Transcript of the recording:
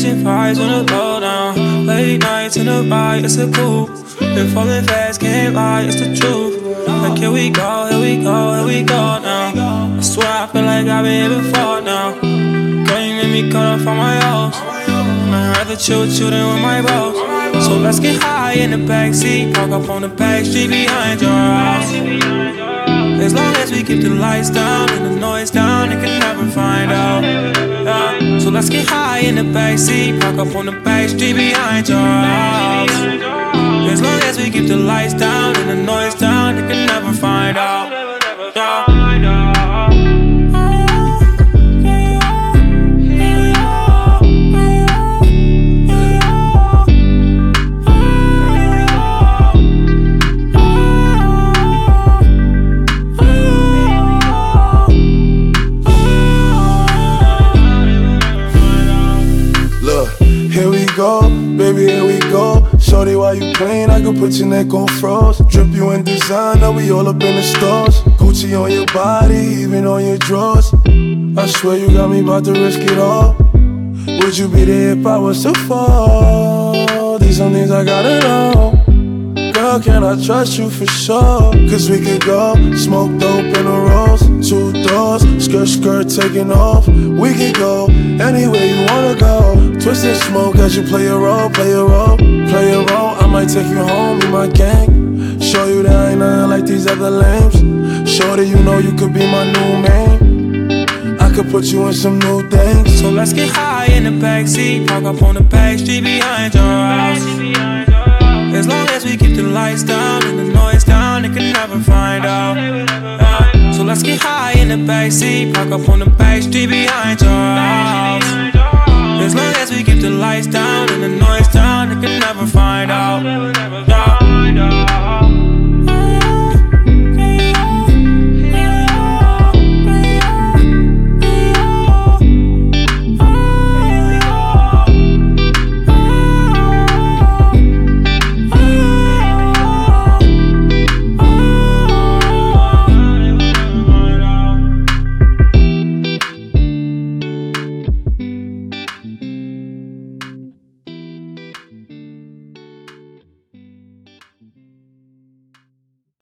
Catching fires on the low down. Late nights in the ride, it's a coupe. Been falling fast, can't lie, it's the truth. Like here we go, here we go, here we go now. I swear I feel like I've been here before now. Girl, you made me cut off on my O's. I'd rather chill with you than with my bros. So let's get high in the backseat. Park up on the back street behind your house. As long as we keep the lights down and the noise down, they can never find out. Yeah. So let's get high in the backseat. Park up on the back street behind your house. As long as we keep the lights down and the noise down, they can never find out. Yeah. Here we go, baby, here we go. Shorty, while you playing, I can put your neck on froze. Drip you in designer, we all up in the stores. Gucci on your body, even on your drawers. I swear you got me about to risk it all. Would you be there if I was to fall? These some things I gotta know. Girl, can I trust you for sure? Cause we could go, smoke dope in a rose. 2 doors, skirt taking off. We could go anywhere you wanna go. Twist and smoke as you play a role, play a role. Play a role, I might take you home in my gang. Show you that I ain't nothing like these other lames. Shorty, you know you could be my new man. I could put you in some new things. So let's get high in the backseat. Park up on the back street behind your house. As long as we keep the lights down and the noise down, they can never find out. So let's get high in the backseat. Park up on the back street behind your house.